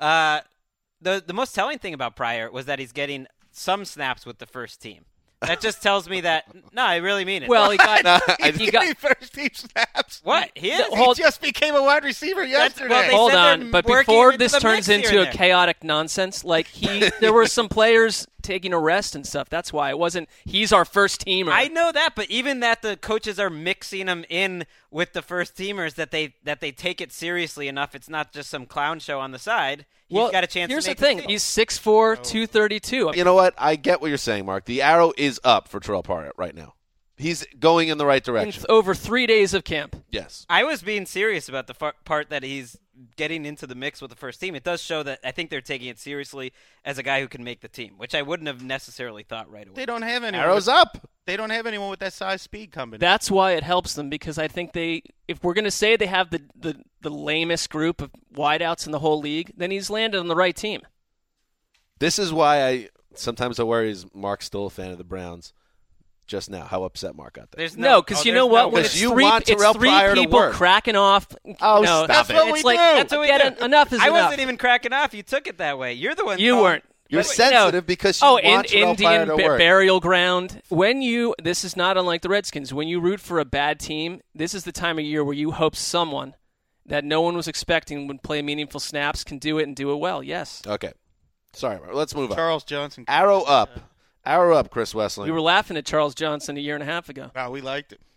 The most telling thing about Pryor was that he's getting some snaps with the first team. That just tells me that I really mean it. Well, he got He's getting first team snaps. What? He is? He just became a wide receiver yesterday. well, they Hold said on, they're but working before into this the turns mix into here a and there. chaotic nonsense, like there were some players taking a rest and stuff. That's why it wasn't. He's our first teamer. I know that, but even that the coaches are mixing him in with the first teamers, that they take it seriously enough. It's not just some clown show on the side. He's got a chance. Here's to make the thing: team. he's 6'4", 232. You know what? I get what you're saying, Mark. The arrow is up for Terrell Pryor right now. He's going in the right direction. Over 3 days of camp. Yes. I was being serious about the part that he's getting into the mix with the first team. It does show that I think they're taking it seriously as a guy who can make the team, which I wouldn't have necessarily thought right away. They don't have anyone. Arrow's up. They don't have anyone with that size speed coming. That's why it helps them, because I think if we're going to say they have the lamest group of wideouts in the whole league, then he's landed on the right team. This is why sometimes I worry is Mark's still a fan of the Browns. Just now, how upset Mark got there. There's No, because you know what? When Because it's you three, want Terrell it's three Pryor to people work. cracking off. Oh, no, stop That's it. what it's we like, do. That's what we do. Enough is I enough. wasn't even cracking off. You took it that way. You're the one. You calling- weren't. You're But, sensitive because you want Terrell Pryor Indian to work. burial ground. This is not unlike the Redskins. When you root for a bad team, this is the time of year where you hope someone that no one was expecting would play meaningful snaps can do it and do it well. Yes. Okay. Sorry, Mark. Let's move on. Charles Johnson. Arrow up. Arrow up, Chris Wessling. We were laughing at Charles Johnson a year and a half ago. Wow, we liked it.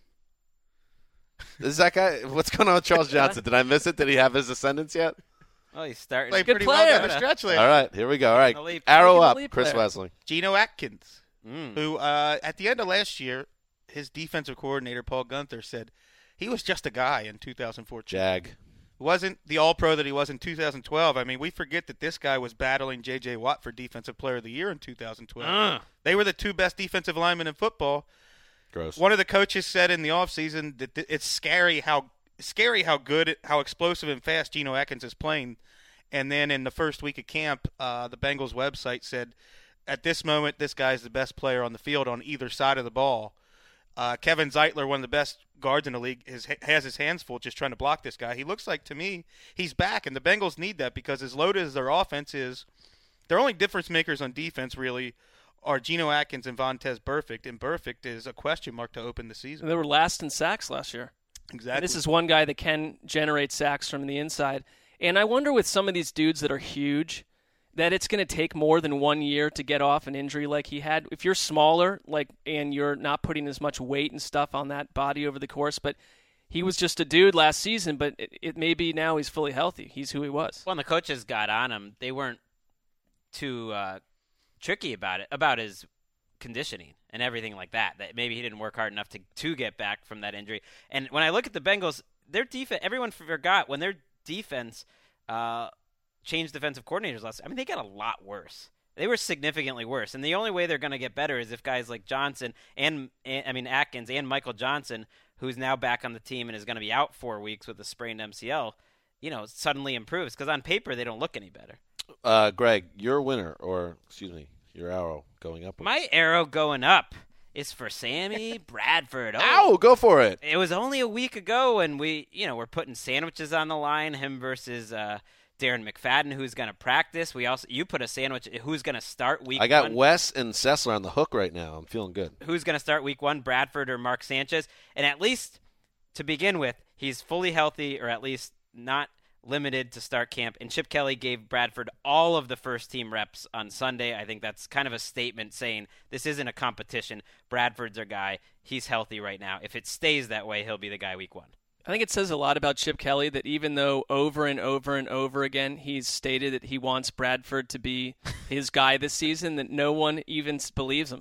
Is that guy? What's going on with Charles Johnson? Did I miss it? Did he have his ascendance yet? Oh, he's starting. Played Good pretty player. well down the stretch last All right, here we go. All right, An elite- arrow He's an up, elite Chris player. Wessling. Geno Atkins, who at the end of last year, his defensive coordinator, Paul Gunther, said he was just a guy in 2014. Jag. Wasn't the All-Pro that he was in 2012. I mean, we forget that this guy was battling J.J. Watt for Defensive Player of the Year in 2012. They were the two best defensive linemen in football. Gross. One of the coaches said in the offseason that it's scary how good, how explosive and fast Geno Atkins is playing. And then in the first week of camp, the Bengals website said, at this moment, this guy's the best player on the field on either side of the ball. Kevin Zeitler, one of the best guards in the league, has his hands full just trying to block this guy. He looks like, to me, he's back, and the Bengals need that because as loaded as their offense is, their only difference makers on defense really are Geno Atkins and Vontaze Burfict, and Burfict is a question mark to open the season. They were last in sacks last year. Exactly. And this is one guy that can generate sacks from the inside. And I wonder with some of these dudes that are huge, that it's going to take more than 1 year to get off an injury like he had. If you're smaller, and you're not putting as much weight and stuff on that body over the course, but he was just a dude last season, but it may be now he's fully healthy. He's who he was. When the coaches got on him, they weren't too tricky about his conditioning and everything like that. That maybe he didn't work hard enough to get back from that injury. And when I look at the Bengals, their defense, everyone forgot when their defense changed defensive coordinators last. I mean, they got a lot worse. They were significantly worse, and the only way they're going to get better is if guys like Johnson and Atkins and Michael Johnson, who's now back on the team and is going to be out 4 weeks with a sprained MCL, suddenly improves. Because on paper, they don't look any better. Greg, your winner, or excuse me, your arrow going up. My arrow going up is for Sammy Bradford. Ow, go for it. It was only a week ago when we're putting sandwiches on the line, him versus Darren McFadden, who's going to practice. You put a sandwich. Who's going to start week 1? I got Wes and Sessler on the hook right now. I'm feeling good. Who's going to start week 1, Bradford or Mark Sanchez? And at least to begin with, he's fully healthy, or at least not limited to start camp. And Chip Kelly gave Bradford all of the first team reps on Sunday. I think that's kind of a statement saying this isn't a competition. Bradford's our guy. He's healthy right now. If it stays that way, he'll be the guy week 1. I think it says a lot about Chip Kelly that even though over and over and over again he's stated that he wants Bradford to be his guy this season, that no one even believes him.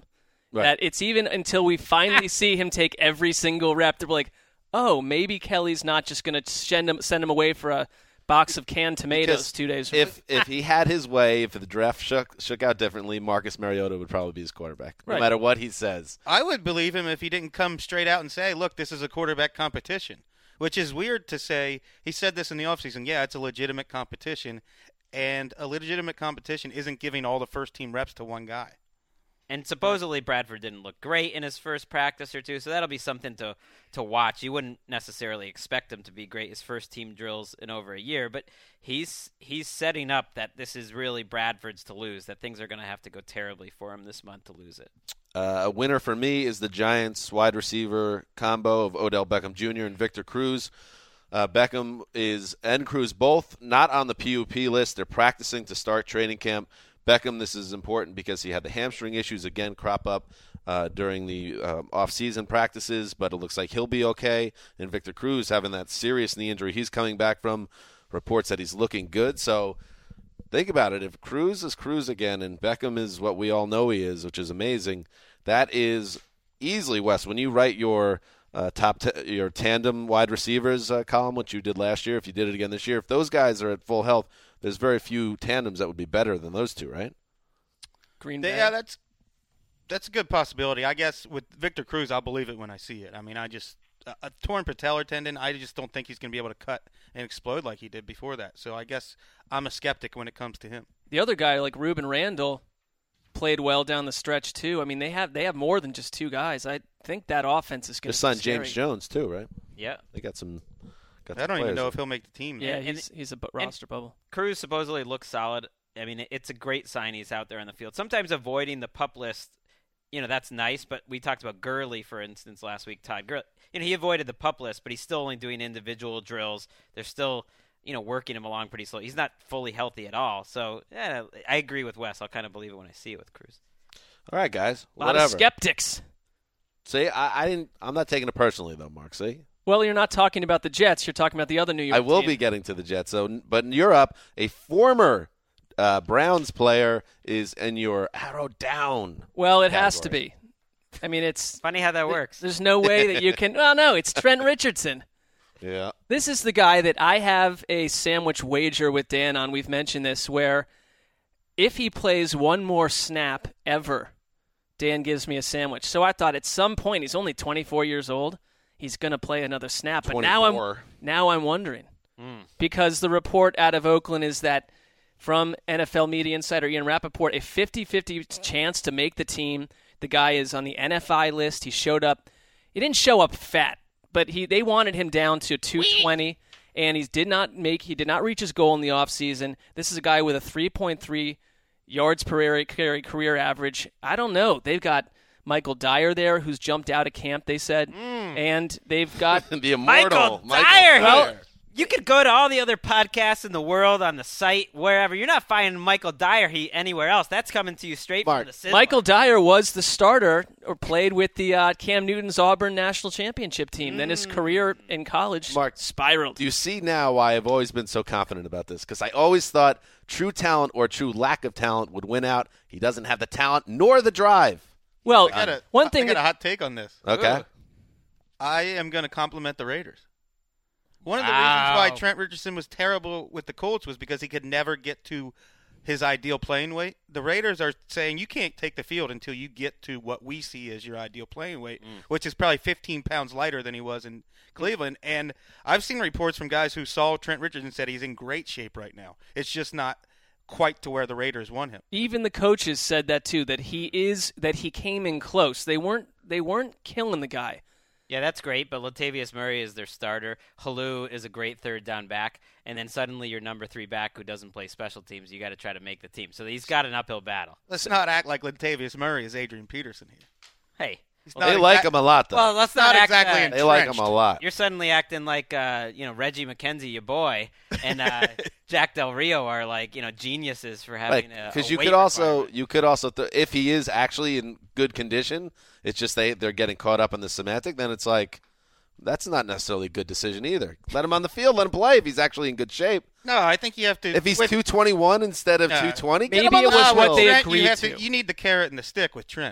Right. That it's even until we finally see him take every single rep to be like, oh, maybe Kelly's not just going to send him away for a box of canned tomatoes 2 days. If he had his way, if the draft shook out differently, Marcus Mariota would probably be his quarterback, no matter what he says. I would believe him if he didn't come straight out and say, look, this is a quarterback competition, which is weird to say. He said this in the offseason. Yeah, it's a legitimate competition, and a legitimate competition isn't giving all the first-team reps to one guy. And supposedly Bradford didn't look great in his first practice or two, so that'll be something to watch. You wouldn't necessarily expect him to be great his first team drills in over a year, but he's setting up that this is really Bradford's to lose, that things are going to have to go terribly for him this month to lose it. A winner for me is the Giants wide receiver combo of Odell Beckham Jr. and Victor Cruz. Beckham and Cruz both not on the PUP list. They're practicing to start training camp. Beckham, this is important because he had the hamstring issues again crop up during the off-season practices, but it looks like he'll be okay. And Victor Cruz having that serious knee injury he's coming back from, reports that he's looking good. So think about it. If Cruz is Cruz again and Beckham is what we all know he is, which is amazing, that is easily, Wes, when you write your your tandem wide receivers column, which you did last year, if you did it again this year, if those guys are at full health, there's very few tandems that would be better than those two, right? Green Bay. Yeah, that's a good possibility. I guess with Victor Cruz, I'll believe it when I see it. I mean, a torn patellar tendon, I just don't think he's going to be able to cut and explode like he did before that. So I guess I'm a skeptic when it comes to him. The other guy, like Reuben Randall, played well down the stretch too. I mean, they have more than just two guys. I think that offense is going to be son James Jones too, right? Yeah, they got some. I don't even know if he'll make the team. Yeah, he's a roster bubble. Cruz supposedly looks solid. I mean, it's a great sign he's out there on the field. Sometimes avoiding the PUP list, that's nice. But we talked about Gurley, for instance, last week. Todd Gurley, he avoided the PUP list, but he's still only doing individual drills. They're still, working him along pretty slow. He's not fully healthy at all. So I agree with Wes. I'll kind of believe it when I see it with Cruz. All right, guys. A lot of skeptics. See, I'm not taking it personally though, Mark. See. Well, you're not talking about the Jets. You're talking about the other New York I will team. be getting to the Jets. But in Europe, a former Browns player is in your arrow down. Well, it category. has to be. I mean, it's funny how that works. There's no way that you can. Well, no, it's Trent Richardson. Yeah. This is the guy that I have a sandwich wager with Dan on. We've mentioned this, where if he plays one more snap ever, Dan gives me a sandwich. So I thought at some point, he's only 24 years old. He's going to play another snap. But 24. now I'm wondering. Because the report out of Oakland is that from NFL media insider Ian Rappaport, a 50-50 chance to make the team. The guy is on the NFI list. He showed up. He didn't show up fat, but they wanted him down to 220, and he did not reach his goal in the offseason. This is a guy with a 3.3 yards per carry career average. I don't know. They've got Michael Dyer there, who's jumped out of camp, they said. And they've got the immortal Michael Dyer. Well, you could go to all the other podcasts in the world, on the site, wherever. You're not finding Michael Dyer anywhere else. That's coming to you straight from the sizzler. Michael Dyer was the starter or played with the Cam Newton's Auburn national championship team. Then his career in college spiraled. Do you see now why I've always been so confident about this? Because I always thought true talent or true lack of talent would win out. He doesn't have the talent nor the drive. Well, I got a hot take on this. Okay. I am going to compliment the Raiders. One of the reasons why Trent Richardson was terrible with the Colts was because he could never get to his ideal playing weight. The Raiders are saying you can't take the field until you get to what we see as your ideal playing weight, which is probably 15 pounds lighter than he was in Cleveland. And I've seen reports from guys who saw Trent Richardson and said he's in great shape right now. It's just not quite to where the Raiders want him. Even the coaches said that too, that he came in close. They weren't killing the guy. Yeah, that's great, but Latavius Murray is their starter. Halou is a great third down back, and then suddenly your number 3 back who doesn't play special teams, you got to try to make the team. So he's got an uphill battle. Let's not act like Latavius Murray is Adrian Peterson here. Hey. They like him a lot, though. Well, let's not act exactly They like him a lot. You're suddenly acting like Reggie McKenzie, your boy, and Jack Del Rio are like geniuses for having a because you could also if he is actually in good condition, it's just they're getting caught up in the semantic. Then it's like that's not necessarily a good decision either. Let him on the field, let him play if he's actually in good shape. No, I think you have to. If he's 221 instead of 220, maybe it was what they agreed to. You need the carrot and the stick with Trent.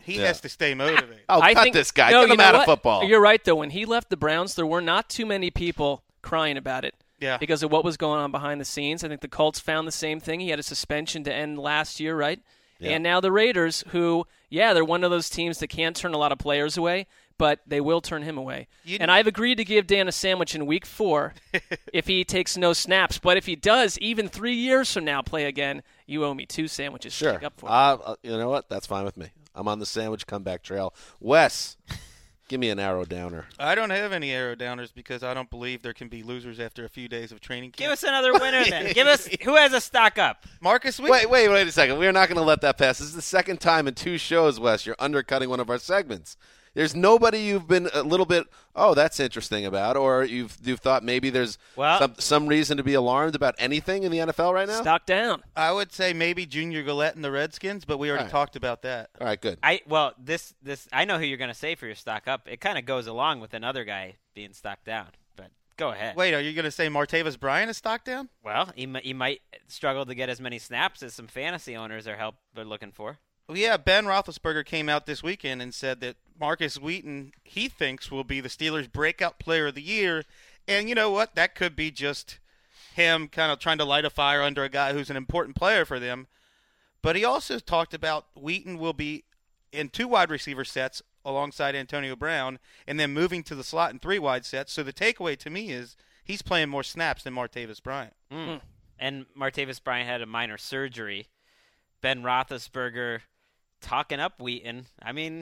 He has to stay motivated. I think this guy. Get him out of football. You're right, though. When he left the Browns, there were not too many people crying about it. Yeah. Because of what was going on behind the scenes. I think the Colts found the same thing. He had a suspension to end last year, right? Yeah. And now the Raiders, who, they're one of those teams that can't turn a lot of players away, but they will turn him away. And I've agreed to give Dan a sandwich in week 4 if he takes no snaps. But if he does, even 3 years from now, play again, you owe me 2 sandwiches to make up for it. You know what? That's fine with me. I'm on the sandwich comeback trail. Wes, give me an arrow downer. I don't have any arrow downers because I don't believe there can be losers after a few days of training camp. Give us another winner then. Give us who has a stock up. Marcus Wheaton. Wait a second. We're not going to let that pass. This is the second time in 2 shows, Wes, you're undercutting one of our segments. There's nobody you've been a little bit, that's interesting about, or you've thought maybe there's some reason to be alarmed about anything in the NFL right now? Stock down. I would say maybe Junior Gillette and the Redskins, but we already talked about that. All right, good. I know who you're going to say for your stock up. It kind of goes along with another guy being stock down, but go ahead. Wait, are you going to say Martavis Bryant is stock down? Well, he might struggle to get as many snaps as some fantasy owners are looking for. Well, yeah, Ben Roethlisberger came out this weekend and said that Marcus Wheaton, he thinks, will be the Steelers' breakout player of the year. And you know what? That could be just him kind of trying to light a fire under a guy who's an important player for them. But he also talked about Wheaton will be in 2 wide receiver sets alongside Antonio Brown and then moving to the slot in 3 wide sets. So the takeaway to me is he's playing more snaps than Martavis Bryant. And Martavis Bryant had a minor surgery. Ben Roethlisberger talking up Wheaton. I mean,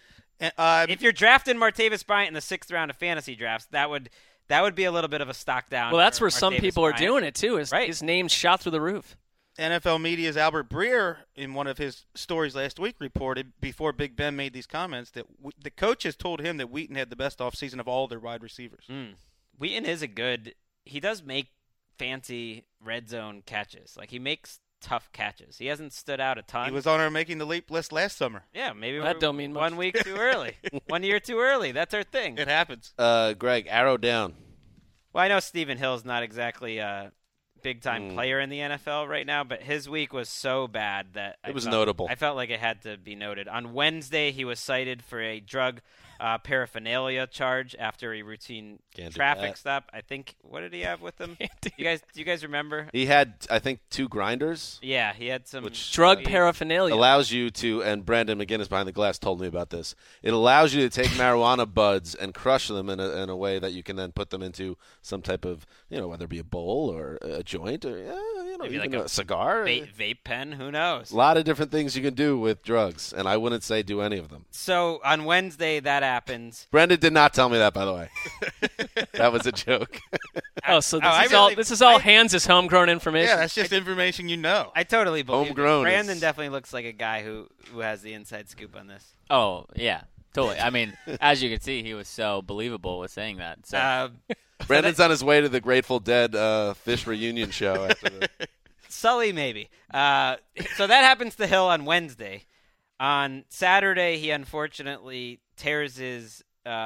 if you're drafting Martavis Bryant in the 6th round of fantasy drafts, that would be a little bit of a stock down. Well, that's where some Martavis people Bryant are doing it too. His name's shot through the roof. NFL Media's Albert Breer, in one of his stories last week, reported before Big Ben made these comments that the coaches told him that Wheaton had the best offseason of all their wide receivers. Wheaton is he does make fancy red zone catches. Like, he makes tough catches. He hasn't stood out a ton. He was on our Making the Leap list last summer. Yeah, maybe that don't mean much. 1 week too early. 1 year too early. That's our thing. It happens. Greg, arrow down. Well, I know Stephen Hill's not exactly a big-time player in the NFL right now, but his week was so bad that it was notable. I felt like it had to be noted. On Wednesday, he was cited for a drug paraphernalia charge after a routine traffic stop. I think, what did he have with him? Do you guys remember? He had, I think, 2 grinders. Yeah, he had some drug paraphernalia. Allows you to, and Brandon McGinnis behind the glass told me about this. It allows you to take marijuana buds and crush them in a way that you can then put them into some type of, whether it be a bowl or a joint or maybe even like a cigar, vape pen. Who knows? A lot of different things you can do with drugs, and I wouldn't say do any of them. So on Wednesday, that happens. Brendan did not tell me that, by the way. That was a joke. So this is all Hans' homegrown information. Yeah, that's just information you know. I totally believe homegrown. Brandon definitely looks like a guy who has the inside scoop on this. Oh, yeah, totally. I mean, as you can see, he was so believable with saying that. So. Brandon's on his way to the Grateful Dead Fish reunion show. After the... Sully, maybe. So that happens to Hill on Wednesday. On Saturday, he unfortunately tears his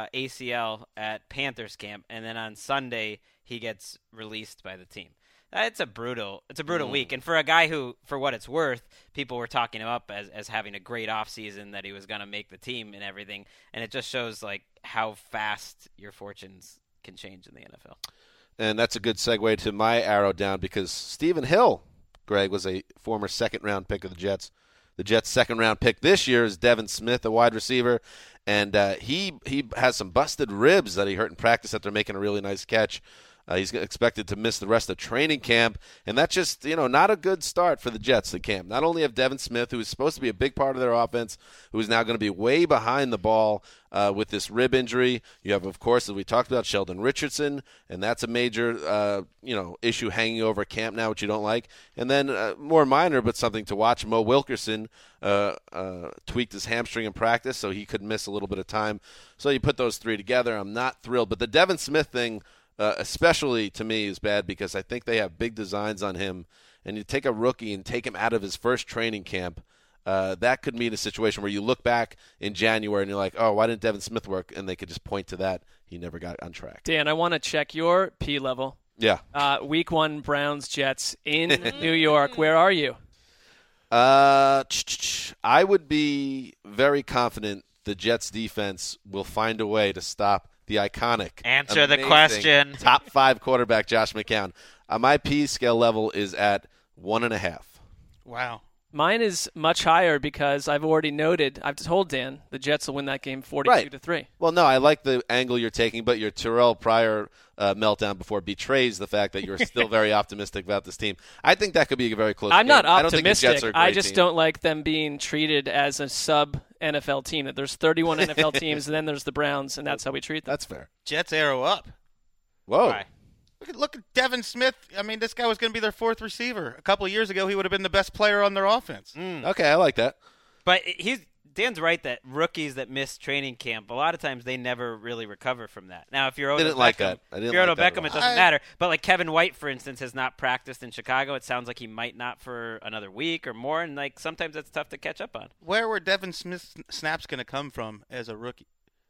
ACL at Panthers camp, and then on Sunday he gets released by the team. It's a brutal week, and for a guy who, for what it's worth, people were talking him up as having a great offseason, that he was going to make the team and everything, and it just shows like how fast your fortunes can change in the NFL. And that's a good segue to my arrow down, because Stephen Hill, Greg, was a former second-round pick of the Jets. The Jets' second-round pick this year is Devin Smith, a wide receiver, and he has some busted ribs that he hurt in practice after making a really nice catch. He's expected to miss the rest of training camp, and that's just, not a good start for the Jets, the camp. Not only have Devin Smith, who is supposed to be a big part of their offense, who is now going to be way behind the ball with this rib injury. You have, of course, as we talked about, Sheldon Richardson, and that's a major, issue hanging over camp now, which you don't like. And then more minor, but something to watch, Mo Wilkerson tweaked his hamstring in practice, so he could miss a little bit of time. So you put those 3 together. I'm not thrilled. But the Devin Smith thing, especially to me, is bad, because I think they have big designs on him. And you take a rookie and take him out of his first training camp, that could mean a situation where you look back in January and you're like, oh, why didn't Devin Smith work? And they could just point to that. He never got on track. Dan, I want to check your P level. Yeah. Week 1 Browns Jets in New York. Where are you? I would be very confident the Jets defense will find a way to stop the iconic, answer the question, top 5 quarterback Josh McCown. My P scale level is at 1.5. Wow. Mine is much higher because I've already noted, I've told Dan, the Jets will win that game 42-3. Well, no, I like the angle you're taking, but your Terrell Pryor meltdown before betrays the fact that you're still very optimistic about this team. I think that could be a very close game. I'm not optimistic. I don't think the Jets are a great team. Don't like them being treated as a sub-NFL team. That there's 31 NFL teams, and then there's the Browns, and that's how we treat them. That's fair. Jets arrow up. Whoa. Why? Look at Devin Smith. I mean, this guy was going to be their 4th receiver. A couple of years ago, he would have been the best player on their offense. Okay, I like that. But Dan's right that rookies that miss training camp, a lot of times they never really recover from that. Now, if you're Odell Beckham, it doesn't matter. But like Kevin White, for instance, has not practiced in Chicago. It sounds like he might not for another week or more, and like sometimes that's tough to catch up on. Where were Devin Smith's snaps going to come from as a rookie?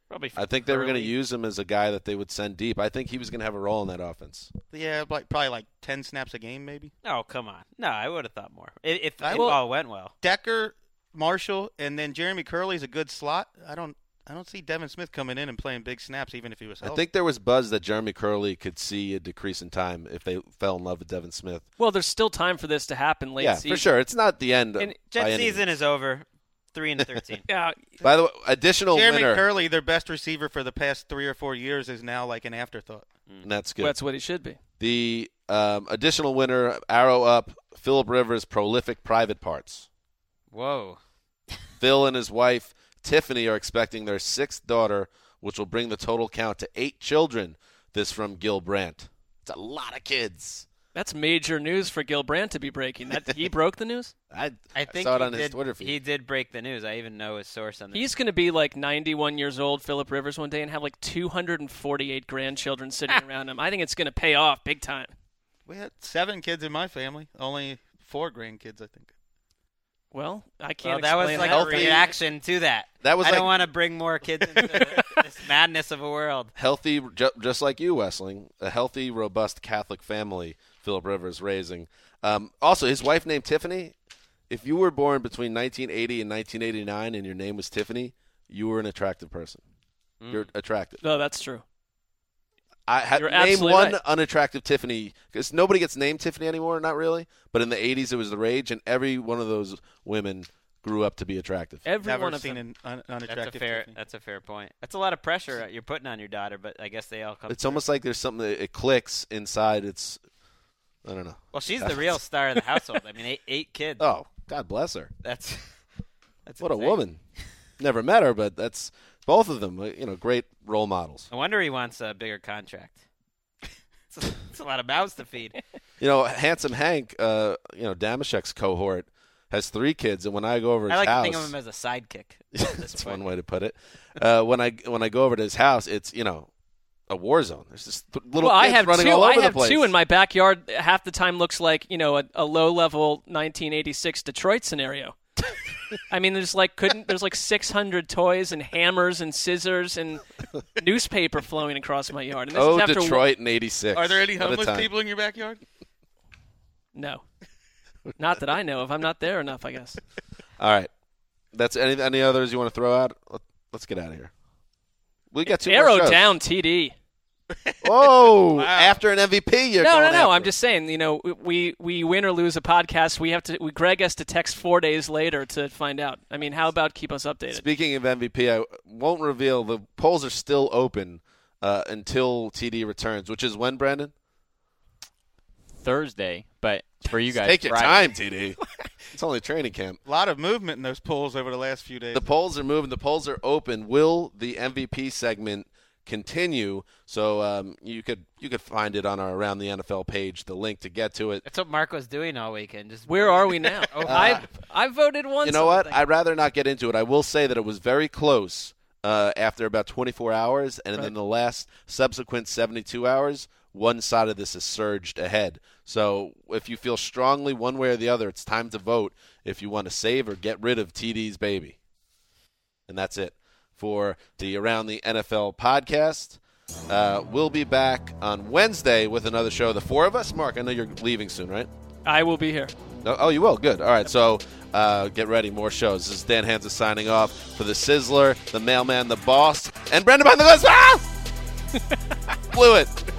I think they were going to use him as a guy that they would send deep. I think he was going to have a role in that offense. Yeah, probably like 10 snaps a game, maybe. Oh, come on. No, I would have thought more. If all went well. Decker, Marshall, and then Jeremy Curley's a good slot. I don't see Devin Smith coming in and playing big snaps, even if he was healthy. I think there was buzz that Jeremy Curley could see a decrease in time if they fell in love with Devin Smith. Well, there's still time for this to happen late season. Yeah, for sure. It's not the end. And Jet season is over. 3-13. Yeah. By the way, additional Jeremy winner. Curley, their best receiver for the past 3 or 4 years, is now like an afterthought. And that's good. Well, that's what he should be. The additional winner, arrow up, Phillip Rivers' prolific private parts. Whoa. Phil and his wife, Tiffany, are expecting their 6th daughter, which will bring the total count to 8 children. This from Gil Brandt. It's a lot of kids. That's major news for Gil Brandt to be breaking. He broke the news? I think saw it on his Twitter feed. He did break the news. I even know his source on this. He's going to be like 91 years old, Phillip Rivers, one day and have like 248 grandchildren sitting around him. I think it's going to pay off big time. We had 7 kids in my family. Only 4 grandkids, I think. Well, I can't that was like a reaction to that. I don't want to bring more kids into this madness of a world. Healthy, just like you, Wessling, a healthy, robust Catholic family Phillip Rivers raising. Also, his wife named Tiffany. If you were born between 1980 and 1989 and your name was Tiffany, you were an attractive person. You're attractive. No, that's true. Name one unattractive Tiffany, because nobody gets named Tiffany anymore, not really. But in the 80s, it was the rage, and every one of those women grew up to be attractive. Never seen an unattractive Tiffany. That's a fair point. That's a lot of pressure you're putting on your daughter, but I guess they all come. It's almost like there's something that it clicks inside. I don't know. Well, she's the real star of the household. I mean, 8 kids. Oh, God bless her. That's what insane. A woman. Never met her, but that's both of them. Great role models. No wonder he wants a bigger contract. It's a lot of mouths to feed. Handsome Hank, Damashek's cohort, has 3 kids, and when I go over his house, I like to think of him as a sidekick. That's one way to put it. When I go over to his house, it's a war zone. There's just little kids running all over the place. I have 2 in my backyard. Half the time looks like a low-level 1986 Detroit scenario. I mean, there's like 600 toys and hammers and scissors and newspaper flowing across my yard. And this is Detroit in '86. Are there any homeless people in your backyard? No, not that I know of. I'm not there enough, I guess. All right, that's any others you want to throw out? Let's get out of here. We got 2 more shows. Arrow down, TD. Whoa! Wow. After an MVP, No. I'm just saying. We win or lose a podcast. Greg has to text 4 days later to find out. I mean, how about keep us updated? Speaking of MVP, I won't reveal. The polls are still open until TD returns, which is when, Brandon? Thursday, but for you guys, take your time, TD. It's only training camp. A lot of movement in those polls over the last few days. The polls are moving. The polls are open. Will the MVP segment continue? So you could find it on our Around the NFL page, the link to get to it. That's what Mark was doing all weekend. Where are we now? I voted once. You know what? I'd rather not get into it. I will say that it was very close after about 24 hours, and then the last subsequent 72 hours, one side of this has surged ahead. So if you feel strongly one way or the other, it's time to vote if you want to save or get rid of TD's baby. And that's it for the Around the NFL podcast. We'll be back on Wednesday with another show. The 4 of us. Mark, I know you're leaving soon, right? I will be here. Oh, you will? Good. All right. So Get ready, more shows. This is Dan Hansa signing off for the Sizzler, the Mailman, the Boss, and Brendan behind the glass. Ah! Blew it.